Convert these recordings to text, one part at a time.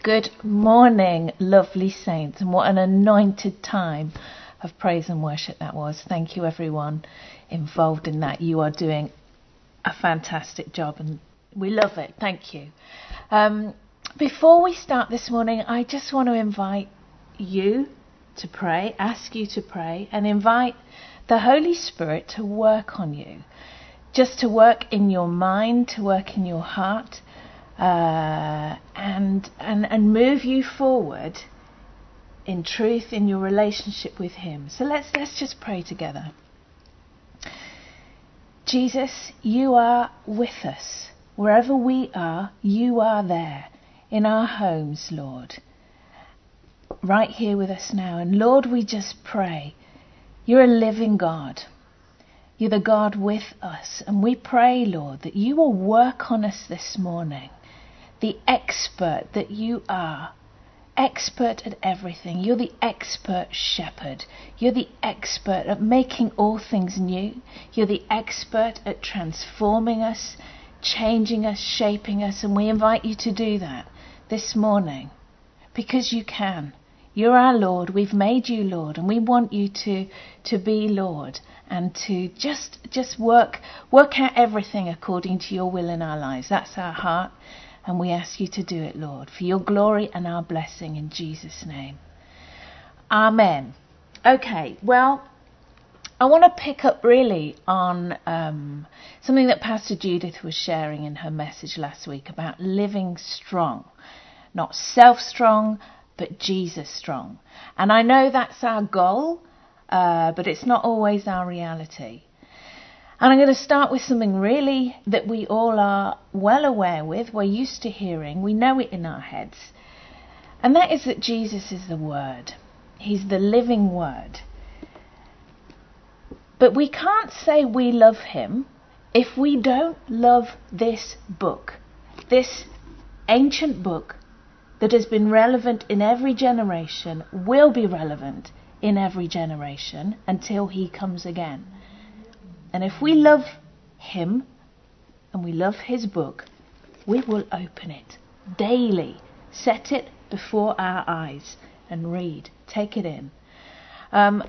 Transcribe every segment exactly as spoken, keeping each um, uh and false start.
Good morning, lovely saints, and what an anointed time of praise and worship that was. Thank you, everyone involved in that. You are doing a fantastic job, and we love it. Thank you. Um, before we start this morning, I just want to invite you to pray, ask you to pray, and invite the Holy Spirit to work on you, just to work in your mind, to work in your heart. Uh, and and and move you forward in truth in your relationship with Him. So let's let's just pray together. Jesus, you are with us. Wherever we are, you are there. In our homes, Lord. Right here with us now. And Lord, we just pray. You're a living God. You're the God with us. And we pray, Lord, that you will work on us this morning. The expert that you are, expert at everything. You're the expert shepherd. You're the expert at making all things new. You're the expert at transforming us, changing us, shaping us. And we invite you to do that this morning because you can. You're our Lord. We've made you Lord, and we want you to to be Lord and to just just work work out everything according to your will in our lives. That's our heart. And we ask you to do it, Lord, for your glory and our blessing in Jesus' name. Amen. Okay, well, I want to pick up really on um, something that Pastor Judith was sharing in her message last week about living strong. Not self-strong, but Jesus strong. And I know that's our goal, uh, but it's not always our reality. And I'm going to start with something really that we all are well aware with, we're used to hearing, we know it in our heads. And that is that Jesus is the Word. He's the living Word. But we can't say we love Him if we don't love this book, this ancient book that has been relevant in every generation, will be relevant in every generation until He comes again. And if we love Him and we love His book, we will open it daily, set it before our eyes and read, take it in. Um,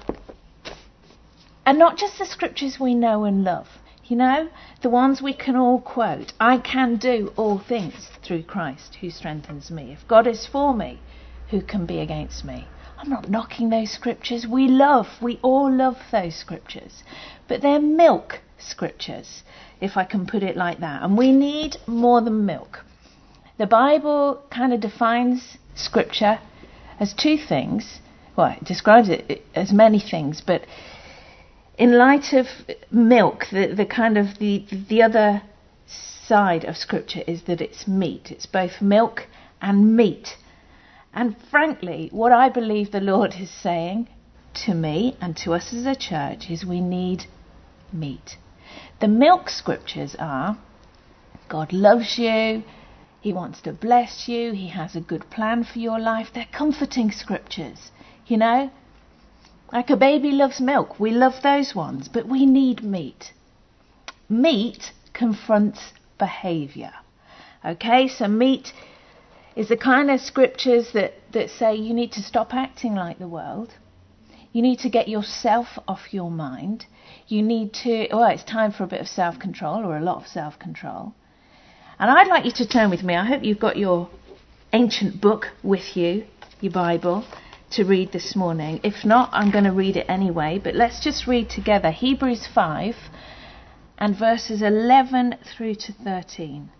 and not just the scriptures we know and love, you know, the ones we can all quote. I can do all things through Christ who strengthens me. If God is for me, who can be against me? I'm not knocking those scriptures. We love, we all love those scriptures. But they're milk scriptures, if I can put it like that. And we need more than milk. The Bible kind of defines scripture as two things. Well, it describes it as many things, but in light of milk, the, the kind of the, the other side of scripture is that it's meat. It's both milk and meat. And frankly, what I believe the Lord is saying to me and to us as a church is we need meat. The milk scriptures are God loves you, He wants to bless you, He has a good plan for your life. They're comforting scriptures, you know. Like a baby loves milk, we love those ones, but we need meat. Meat confronts behaviour. Okay, so meat is the kind of scriptures that, that say you need to stop acting like the world. You need to get yourself off your mind. You need to, well, it's time for a bit of self-control, or a lot of self-control. And I'd like you to turn with me. I hope you've got your ancient book with you, your Bible, to read this morning. If not, I'm going to read it anyway. But let's just read together Hebrews five and verses eleven through to thirteen.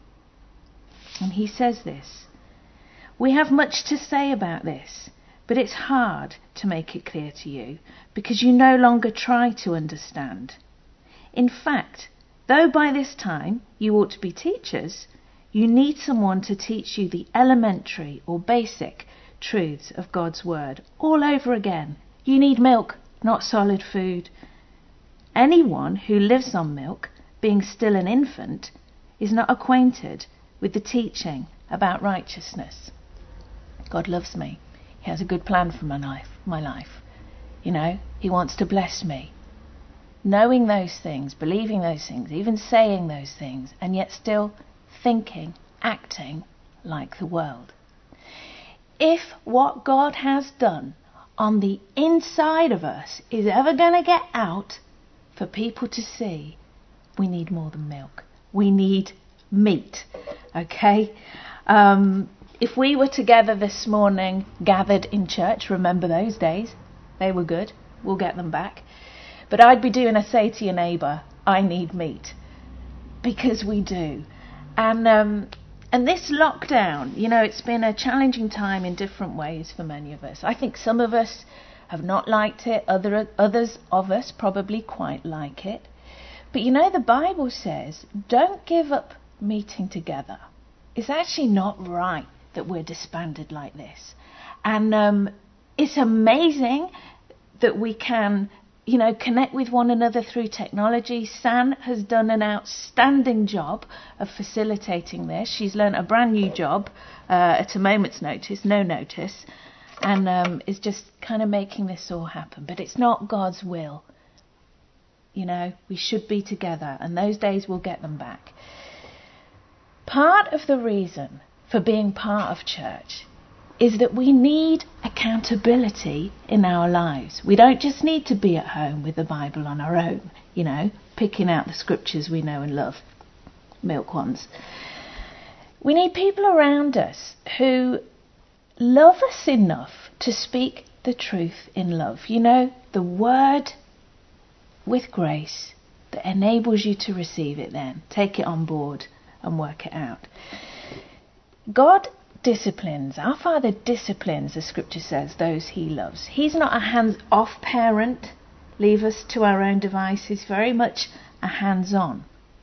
And he says this: we have much to say about this, but it's hard to make it clear to you because you no longer try to understand. In fact, though by this time you ought to be teachers, you need someone to teach you the elementary or basic truths of God's word all over again. You need milk, not solid food. Anyone who lives on milk, being still an infant, is not acquainted with the teaching about righteousness. God loves me. He has a good plan for my life, my life. You know, He wants to bless me. Knowing those things, believing those things, even saying those things, and yet still thinking, acting like the world. if what God has done on the inside of us is ever going to get out for people to see, we need more than milk. We need meat, okay? Um, if we were together this morning, gathered in church, remember those days? They were good. We'll get them back. But I'd be doing a say to your neighbour, I need meat. Because we do. And um, and this lockdown, you know, it's been a challenging time in different ways for many of us. I think some of us have not liked it. Other Others of us probably quite like it. But you know, the Bible says, don't give up meeting together. It's actually not right that we're disbanded like this. And um, it's amazing that we can, you know, connect with one another through technology. San has done an outstanding job of facilitating this. She's learnt a brand new job uh, at a moment's notice, no notice, and um, is just kind of making this all happen. But it's not God's will. You know, we should be together, and those days we'll get them back. Part of the reason for being part of church is that we need accountability in our lives. We don't just need to be at home with the Bible on our own, you know, picking out the scriptures we know and love, milk ones. We need people around us who love us enough to speak the truth in love. You know, the word with grace that enables you to receive it then. Take it on board and work it out. God disciplines, our Father disciplines, the scripture says, those he loves. He's not a hands-off parent, leave us to our own devices, very much a hands-on.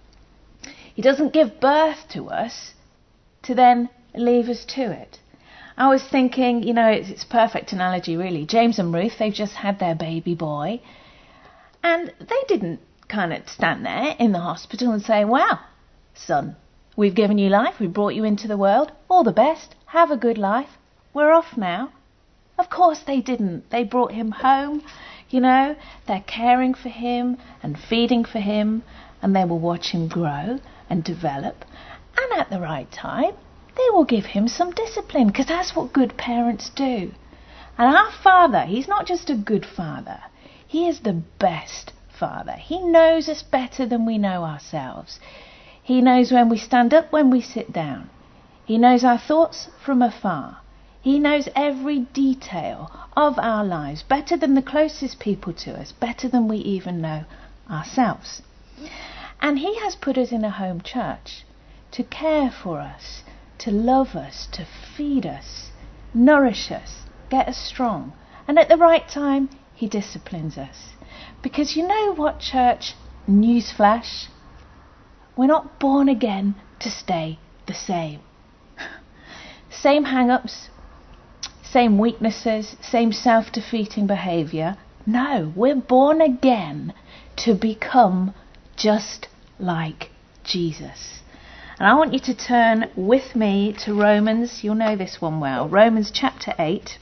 He doesn't give birth to us to then leave us to it. I was thinking, you know, it's, it's a perfect analogy really. James and Ruth, they've just had their baby boy, and they didn't kind of stand there in the hospital and say, well, son, we've given you life, we've brought you into the world, all the best, have a good life, we're off now. Of course they didn't. They brought him home, you know, they're caring for him and feeding for him, and they will watch him grow and develop, and at the right time, they will give him some discipline, because that's what good parents do. And our Father, he's not just a good father, he is the best Father. He knows us better than we know ourselves. He knows when we stand up, when we sit down. He knows our thoughts from afar. He knows every detail of our lives better than the closest people to us, better than we even know ourselves. And he has put us in a home church to care for us, to love us, to feed us, nourish us, get us strong. And at the right time, he disciplines us. Because you know what, church? Newsflash. We're not born again to stay the same. Same hang-ups, same weaknesses, same self-defeating behaviour. No, we're born again to become just like Jesus. And I want you to turn with me to Romans. You'll know this one well. Romans chapter eight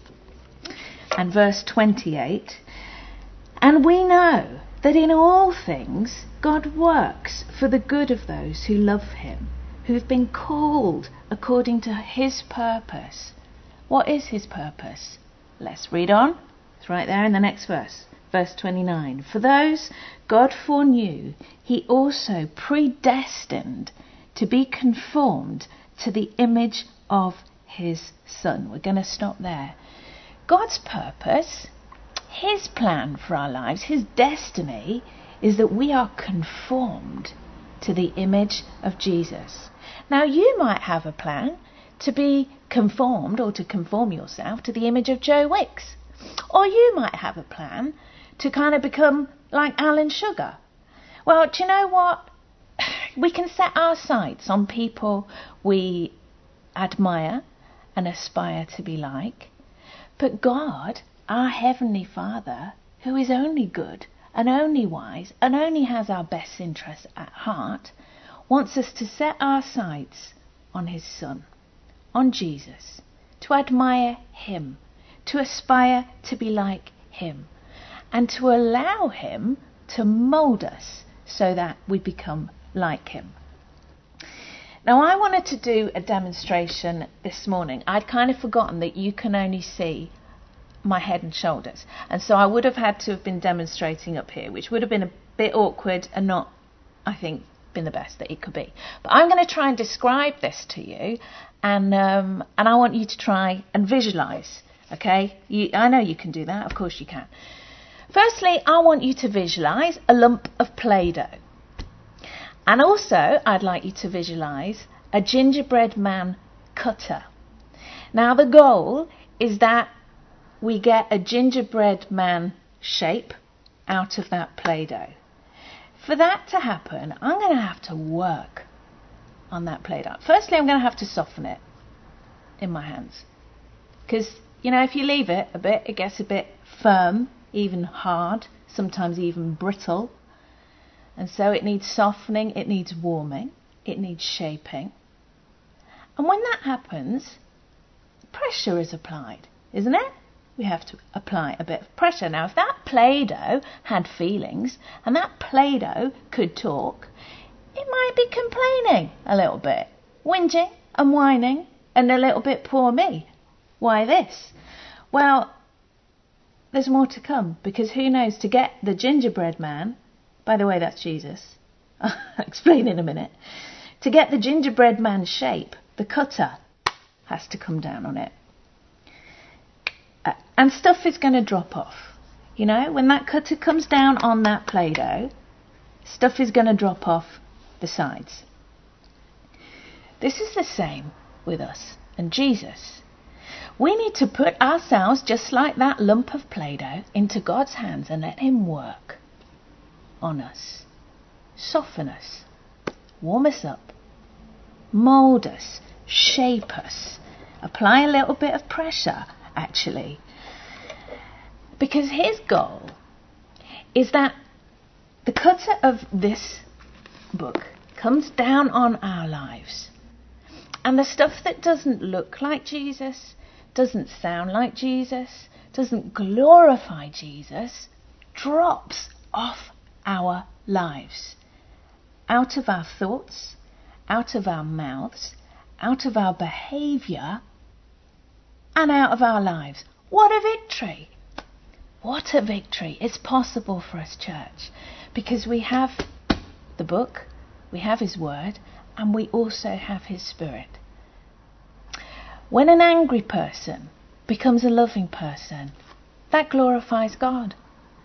and verse twenty-eight. And we know that in all things God works for the good of those who love him, who've been called according to his purpose. What is his purpose? Let's read on. It's right there in the next verse. Verse twenty-nine. For those God foreknew, he also predestined to be conformed to the image of his Son. We're going to stop there. God's purpose, his plan for our lives, his destiny, is that we are conformed to the image of Jesus. Now, you might have a plan to be conformed or to conform yourself to the image of Joe Wicks. Or you might have a plan to kind of become like Alan Sugar. Well, do you know what? We can set our sights on people we admire and aspire to be like. But God, our Heavenly Father, who is only good and only wise and only has our best interests at heart, wants us to set our sights on his Son, on Jesus, to admire him, to aspire to be like him, and to allow him to mould us so that we become like him. Now, I wanted to do a demonstration this morning. I'd kind of forgotten that you can only see my head and shoulders. And so I would have had to have been demonstrating up here, which would have been a bit awkward and not, I think, been the best that it could be. But I'm going to try and describe this to you, and um, and I want you to try and visualise, okay? You, I know you can do that, of course you can. Firstly, I want you to visualise a lump of Play-Doh. And also, I'd like you to visualise a gingerbread man cutter. Now, the goal is that we get a gingerbread man shape out of that Play-Doh. For that to happen, I'm going to have to work on that Play-Doh. Firstly, I'm going to have to soften it in my hands. Because, you know, if you leave it a bit, it gets a bit firm, even hard, sometimes even brittle. And so it needs softening, it needs warming, it needs shaping. And when that happens, pressure is applied, isn't it? We have to apply a bit of pressure. Now, if that Play-Doh had feelings and that Play-Doh could talk, it might be complaining a little bit, whinging and whining, and a little bit, poor me. Why this? Well, there's more to come, because who knows, to get the gingerbread man, by the way, that's Jesus, I'll explain in a minute, to get the gingerbread man shape, the cutter has to come down on it. Uh, and stuff is going to drop off. You know, when that cutter comes down on that Play-Doh, stuff is going to drop off the sides. This is the same with us and Jesus. We need to put ourselves, just like that lump of Play-Doh, into God's hands and let him work on us, soften us, warm us up, mould us, shape us, apply a little bit of pressure, actually. Because his goal is that the cutter of this book comes down on our lives, and the stuff that doesn't look like Jesus, doesn't sound like Jesus, doesn't glorify Jesus, drops off our lives, out of our thoughts, out of our mouths, out of our behaviour, and out of our lives. What a victory! What a victory! It's possible for us, church, because we have the book, we have his word, and we also have his spirit. When an angry person becomes a loving person, that glorifies God.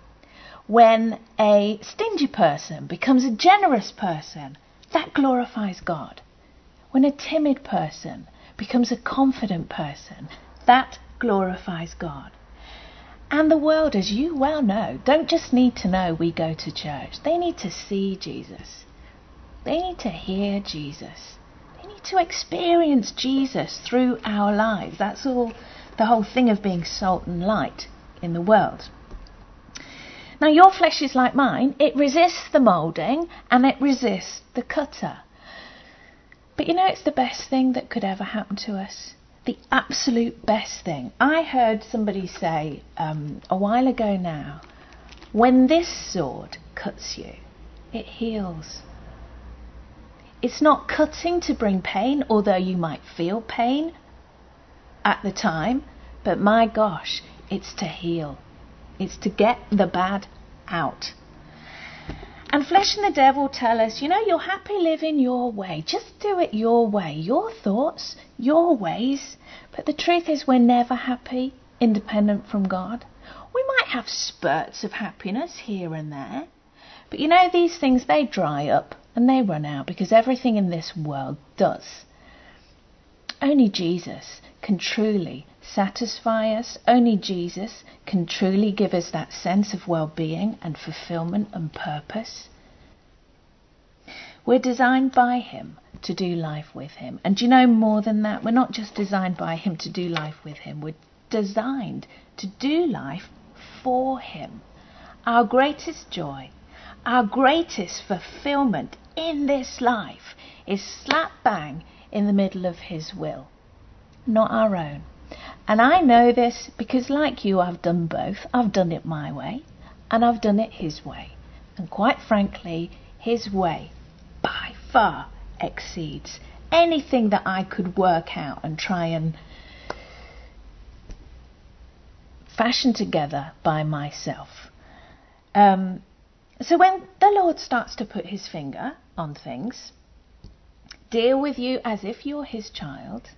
When a stingy person becomes a generous person, that glorifies God. When a timid person becomes a confident person, that glorifies God. And the world, as you well know, don't just need to know we go to church. They need to see Jesus. They need to hear Jesus. They need to experience Jesus through our lives. That's all the whole thing of being salt and light in the world. Now, your flesh is like mine. It resists the moulding and it resists the cutter. But you know, it's the best thing that could ever happen to us. The absolute best thing. I heard somebody say um, a while ago now, when this sword cuts you, it heals. It's not cutting to bring pain, although you might feel pain at the time, but my gosh, it's to heal. It's to get the bad out. And flesh and the devil tell us, you know, you're happy living your way. Just do it your way. Your thoughts, your ways. But the truth is, we're never happy, independent from God. We might have spurts of happiness here and there. But you know, these things, they dry up and they run out, because everything in this world does. Only Jesus can truly satisfy us. Only Jesus can truly give us that sense of well-being and fulfillment and purpose. We're designed by him to do life with him. And do you know, more than that, we're not just designed by him to do life with him. We're designed to do life for him. Our greatest joy, our greatest fulfillment in this life is slap bang in the middle of his will, not our own. And I know this because, like you, I've done both. I've done it my way and I've done it his way. And quite frankly, his way by far exceeds anything that I could work out and try and fashion together by myself. Um, so when the Lord starts to put his finger on things, deal with you as if you're his child,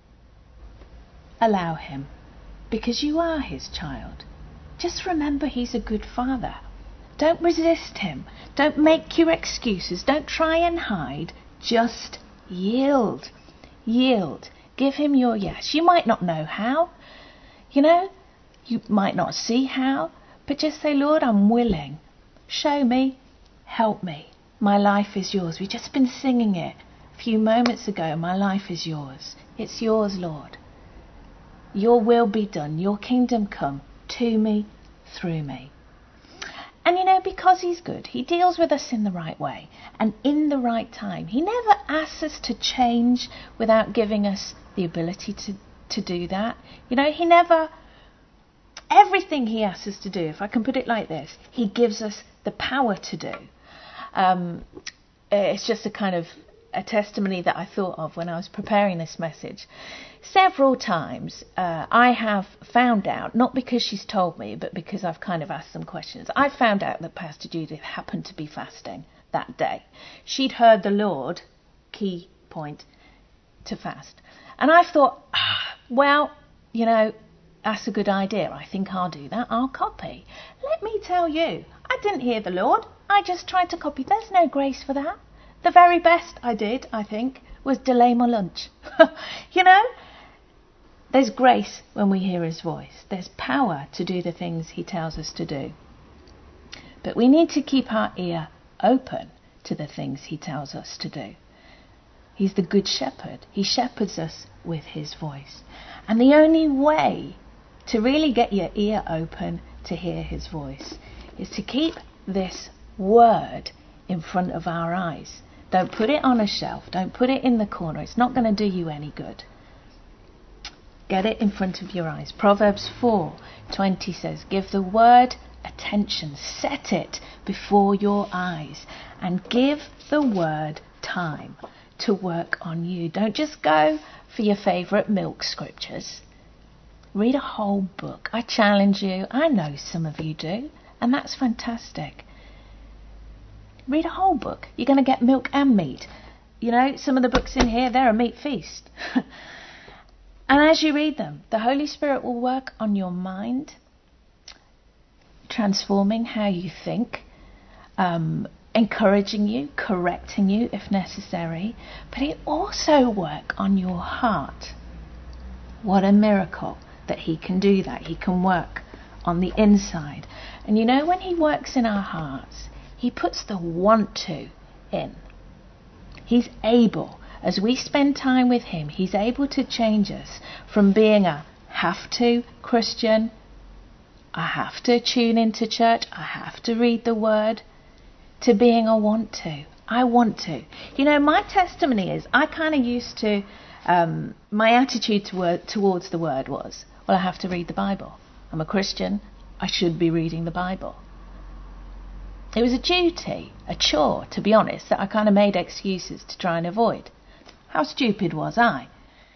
allow him, because you are his child. Just remember he's a good father. Don't resist him. Don't make your excuses. Don't try and hide. Just yield. Yield. Give him your yes. You might not know how. You know, you might not see how. But just say, Lord, I'm willing. Show me. Help me. My life is yours. We've just been singing it a few moments ago. My life is yours. It's yours, Lord. Your will be done. Your kingdom come to me, through me. And you know, because he's good, he deals with us in the right way and in the right time. He never asks us to change without giving us the ability to, to do that. You know, he never... Everything he asks us to do, if I can put it like this, he gives us the power to do. Um, it's just a kind of a testimony that I thought of when I was preparing this message. Several times uh, I have found out, not because she's told me, but because I've kind of asked some questions. I found out that Pastor Judith happened to be fasting that day. She'd heard the Lord, key point, to fast. And I thought, ah, well, you know, that's a good idea. I think I'll do that. I'll copy. Let me tell you, I didn't hear the Lord. I just tried to copy. There's no grace for that. The very best I did, I think, was delay my lunch. You know, there's grace when we hear his voice. There's power to do the things he tells us to do. But we need to keep our ear open to the things he tells us to do. He's the good shepherd. He shepherds us with his voice. And the only way to really get your ear open to hear his voice is to keep this word in front of our eyes. Don't put it on a shelf. Don't put it in the corner. It's not going to do you any good. Get it in front of your eyes. Proverbs four twenty says, give the word attention. Set it before your eyes and give the word time to work on you. Don't just go for your favourite milk scriptures. Read a whole book. I challenge you. I know some of you do, and that's fantastic. Read a whole book. You're going to get milk and meat. You know, some of the books in here, they're a meat feast. And as you read them, the Holy Spirit will work on your mind, transforming how you think, um, encouraging you, correcting you if necessary, but it also work on your heart. What a miracle that he can do that. He can work on the inside. And you know, when he works in our hearts, he puts the want to in. He's able, as we spend time with him, he's able to change us from being a have to Christian, I have to tune into church, I have to read the word, to being a want to. I want to. You know, my testimony is I kind of used to, um, my attitude toward, towards the word was, well, I have to read the Bible. I'm a Christian. I should be reading the Bible. It was a duty, a chore, to be honest, that I kind of made excuses to try and avoid. How stupid was I?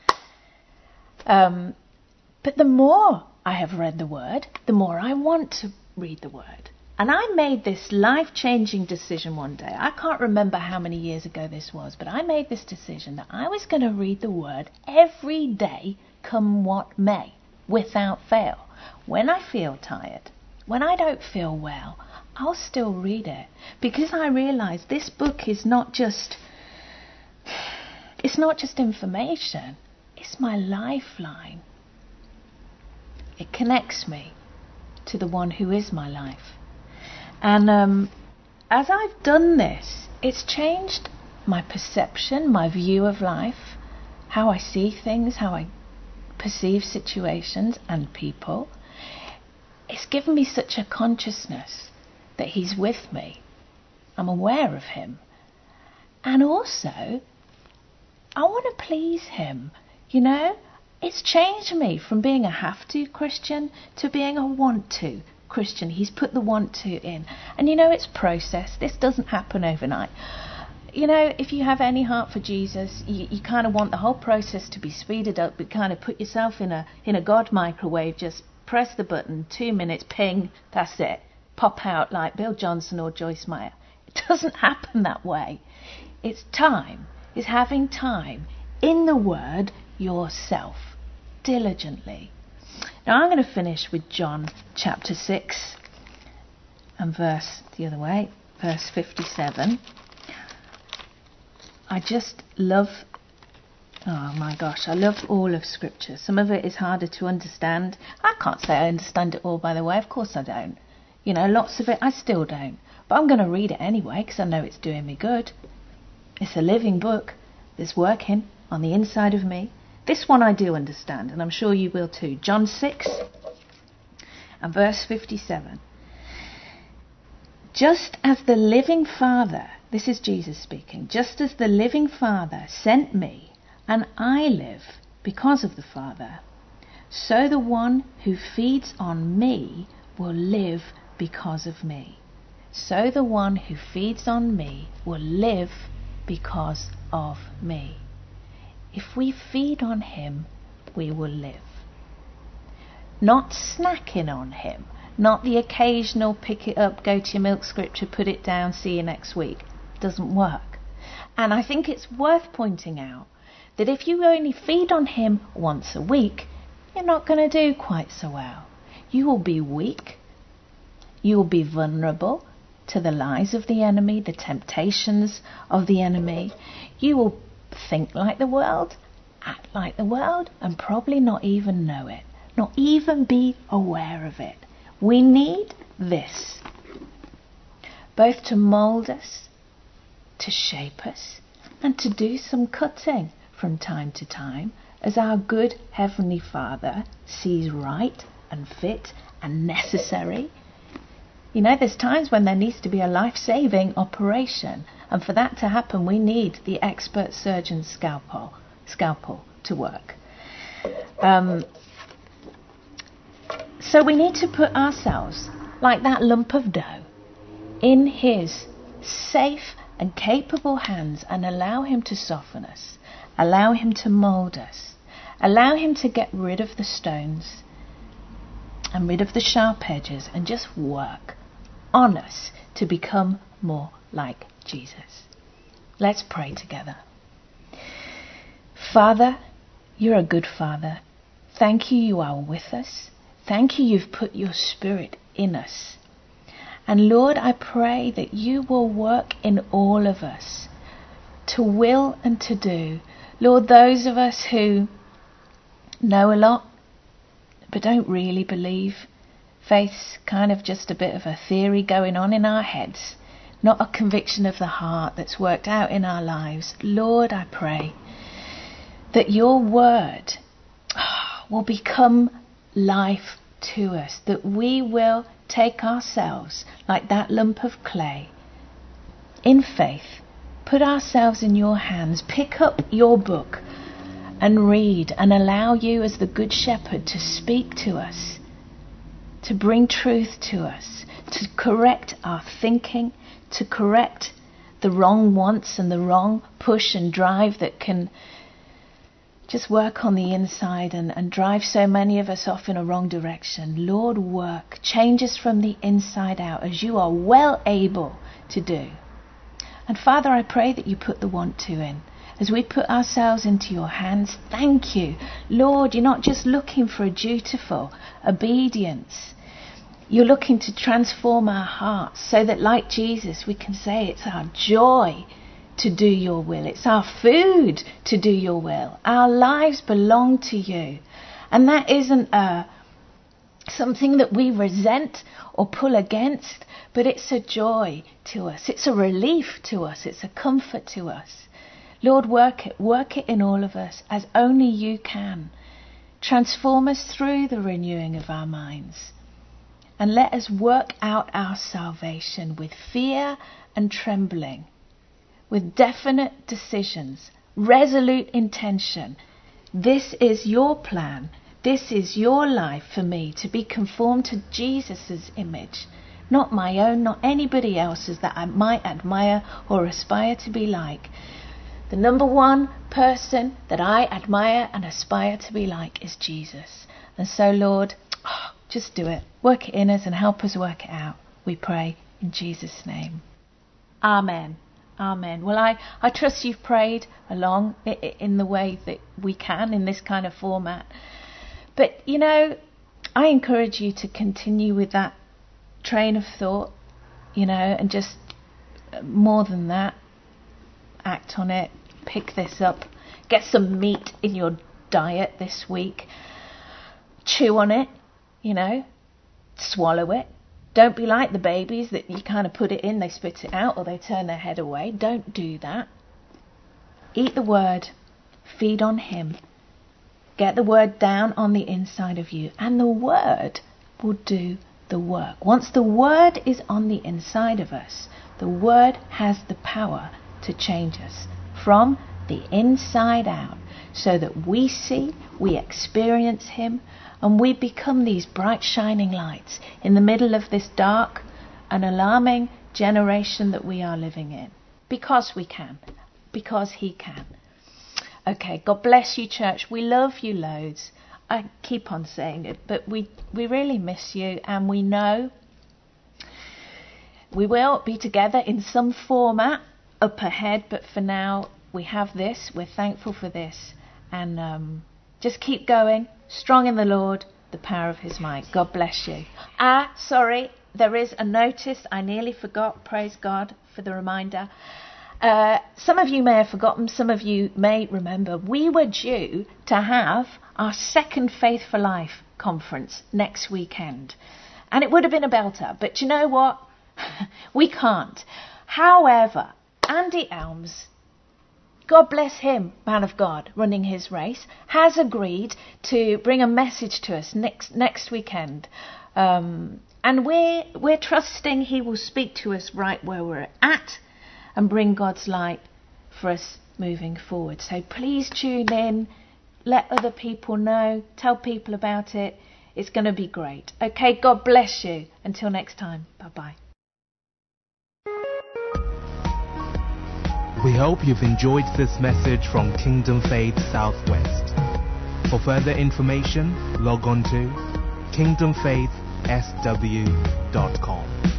Um, but the more I have read the word, the more I want to read the word. And I made this life-changing decision one day. I can't remember how many years ago this was, but I made this decision that I was going to read the word every day, come what may, without fail. When I feel tired, when I don't feel well, I'll still read it. Because I realise this book is not just, it's not just information. It's my lifeline. It connects me to the one who is my life. And um, as I've done this, it's changed my perception, my view of life, how I see things, how I perceive situations and people. It's given me such a consciousness that he's with me. I'm aware of him. And also, I want to please him. You know, it's changed me from being a have-to Christian to being a want-to Christian. He's put the want-to in. And you know, it's process. This doesn't happen overnight. you know, if you have any heart for Jesus, you, you kind of want the whole process to be speeded up, but kind of put yourself in a in a God microwave, just press the button, two minutes, ping, that's it. Pop out like Bill Johnson or Joyce Meyer. It doesn't happen that way. It's time. It's having time in the Word yourself, diligently. Now I'm going to finish with John chapter six and verse the other way, verse fifty-seven. I just love, oh my gosh, I love all of Scripture. Some of it is harder to understand. I can't say I understand it all, by the way. Of course I don't. You know, lots of it I still don't. But I'm going to read it anyway because I know it's doing me good. It's a living book that's working on the inside of me. This one I do understand, and I'm sure you will too. John six and verse fifty-seven. Just as the living Father, this is Jesus speaking, just as the living Father sent me, and I live because of the Father, so the one who feeds on me will live because of me. So the one who feeds on me will live because of me. If we feed on him, we will live. Not snacking on him. Not the occasional pick it up, go to your milk scripture, put it down, see you next week. Doesn't work. And I think it's worth pointing out that if you only feed on him once a week, you're not going to do quite so well. You will be weak. You will be vulnerable to the lies of the enemy, the temptations of the enemy. You will think like the world, act like the world, and probably not even know it. Not even be aware of it. We need this, both to mould us, to shape us, and to do some cutting from time to time, as our good Heavenly Father sees right and fit and necessary. You know, there's times when there needs to be a life-saving operation, and for that to happen, we need the expert surgeon's scalpel, scalpel to work. Um... So we need to put ourselves, like that lump of dough, in his safe and capable hands and allow him to soften us, allow him to mould us, allow him to get rid of the stones and rid of the sharp edges and just work on us to become more like Jesus. Let's pray together. Father, you're a good Father. Thank you, you are with us. Thank you, you've put your Spirit in us. And Lord, I pray that you will work in all of us to will and to do. Lord, those of us who know a lot but don't really believe, faith's kind of just a bit of a theory going on in our heads, not a conviction of the heart that's worked out in our lives. Lord, I pray that your word will become life to us, that we will take ourselves like that lump of clay in faith, put ourselves in your hands, pick up your book and read and allow you as the good shepherd to speak to us, to bring truth to us, to correct our thinking, to correct the wrong wants and the wrong push and drive that can just work on the inside and, and drive so many of us off in a wrong direction. Lord, work. Change us from the inside out as you are well able to do. And Father, I pray that you put the want to in. As we put ourselves into your hands, thank you. Lord, you're not just looking for a dutiful obedience. You're looking to transform our hearts so that, like Jesus, we can say it's our joy to do your will. It's our food to do your will. Our lives belong to you. And that isn't uh, something that we resent or pull against, but it's a joy to us. It's a relief to us. It's a comfort to us. Lord, work it. Work it in all of us as only you can. Transform us through the renewing of our minds. And let us work out our salvation with fear and trembling, with definite decisions, resolute intention. This is your plan. This is your life for me, to be conformed to Jesus' image. not my own, not anybody else's that I might admire or aspire to be like. The number one person that I admire and aspire to be like is Jesus. And so, Lord, oh, just do it. Work it in us and help us work it out. We pray in Jesus' name. Amen. Amen. Well, I, I trust you've prayed along in the way that we can in this kind of format. But, you know, I encourage you to continue with that train of thought, you know, and just more than that, act on it, pick this up, get some meat in your diet this week, chew on it, you know, swallow it. Don't be like the babies that you kind of put it in, they spit it out, or they turn their head away. Don't do that. Eat the word, feed on him, get the word down on the inside of you, and the word will do the work. Once the word is on the inside of us, the word has the power to change us from the inside out, so that we see, we experience him, and we become these bright shining lights in the middle of this dark and alarming generation that we are living in. Because we can. Because he can. Okay, God bless you, church. We love you loads. I keep on saying it, but we, we really miss you, and we know we will be together in some format up ahead, but for now we have this. We're thankful for this, and um, just keep going. Strong in the Lord, the power of his might. God bless you. Ah, sorry, there is a notice. I nearly forgot. Praise God for the reminder. Uh, some of you may have forgotten, some of you may remember. We were due to have our second Faith for Life conference next weekend. And it would have been a belter, but you know what? We can't. However, Andy Elms, God bless him, man of God, running his race, has agreed to bring a message to us next next weekend. Um, and we're, we're trusting he will speak to us right where we're at and bring God's light for us moving forward. So please tune in, let other people know, tell people about it. It's going to be great. Okay, God bless you. Until next time, bye-bye. We hope you've enjoyed this message from Kingdom Faith Southwest. For further information, log on to kingdom faith s w dot com.